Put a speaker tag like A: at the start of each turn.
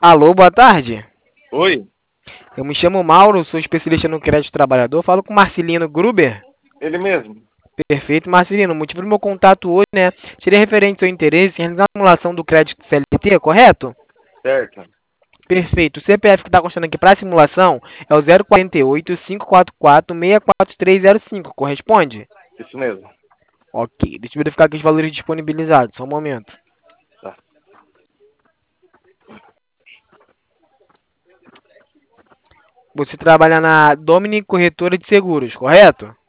A: Alô, boa tarde.
B: Oi,
A: Eu me chamo Mauro, sou especialista no crédito trabalhador. Falo com Marcelino Gruber.
B: ele mesmo.
A: Perfeito, Marcelino. O motivo do meu contato hoje, né, seria referente ao seu interesse em realizar a simulação do crédito CLT, correto?
B: Certo.
A: Perfeito. O CPF que está constando aqui para a simulação é o 048 544 64305, corresponde?
B: Isso mesmo.
A: Ok, deixa eu verificar aqui os valores disponibilizados, só um momento.
B: Tá.
A: Você trabalha na Domini Corretora de Seguros, correto?